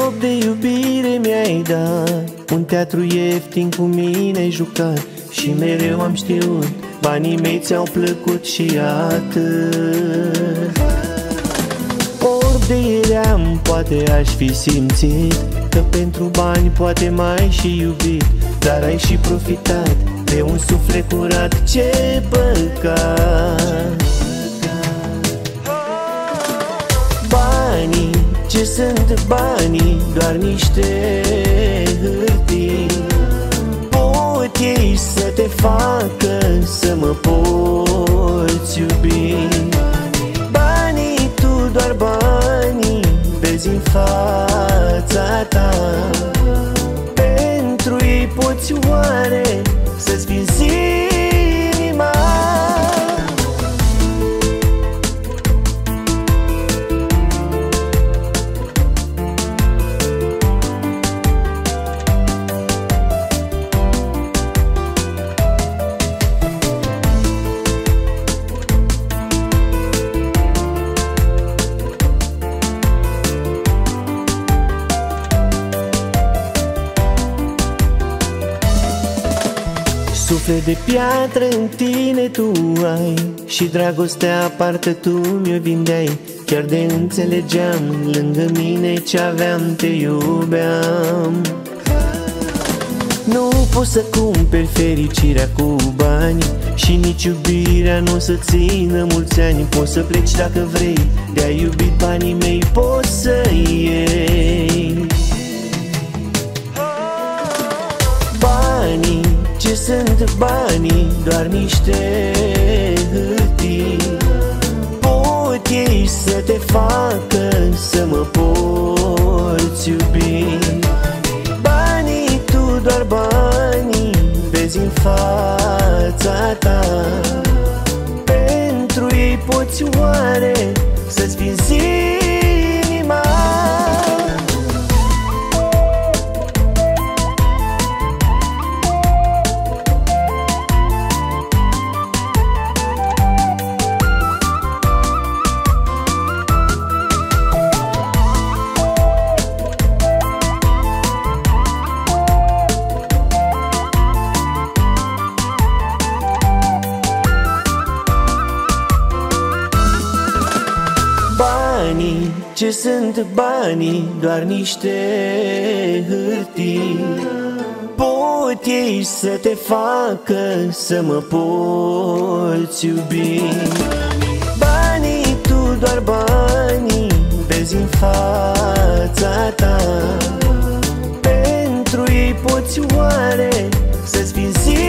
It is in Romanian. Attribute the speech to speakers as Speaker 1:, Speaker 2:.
Speaker 1: loc de iubire mi-ai dat, un teatru ieftin cu mine ai jucat. Și mereu am știut, banii mei ți-au plăcut și atât. Ori de eram, poate aș fi simțit că pentru bani poate m-ai și iubit, dar ai și profitat de un suflet curat, ce păcat. Banii, ce sunt banii? Doar niște hârtii. Pot ei să te facă să mă poți iubi. Banii, tu doar banii vezi în fața ta. Pentru ei poți oare să-ți vinzi inima? Suflet de piatră în tine tu ai, și dragostea parcă tu mi-o vindeai. Chiar de înțelegeam lângă mine ce aveam, te iubeam. Nu poți să cumperi fericirea cu bani, și nici iubirea nu o să țină mulți ani. Poți să pleci dacă vrei, de-ai iubit banii mei poți să iei. Banii, ce sunt banii? Doar niște hârtii. Pot ei să te facă să mă poți iubi. Banii, tu doar banii vezi în fața ta. Pentru ei poți oare să-ți vinzi inima? Banii, ce sunt banii? Doar niște hârtii. Pot ei să te facă să mă poți iubi. Banii, tu doar banii vezi în fața ta. Pentru ei poți oare să-ți vinzi